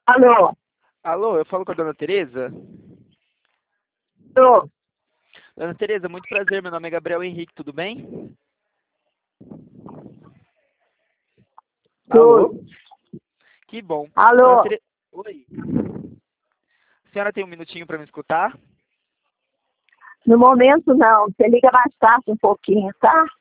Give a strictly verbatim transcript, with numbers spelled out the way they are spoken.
Alô? Alô, eu falo com a dona Tereza? Alô? Dona Tereza, muito prazer, meu nome é Gabriel Henrique, tudo bem? Alô? Tudo. Que bom. Dona Alô? Tereza... Oi. A senhora tem um minutinho para me escutar? No momento não. Você liga mais tarde um pouquinho, tá?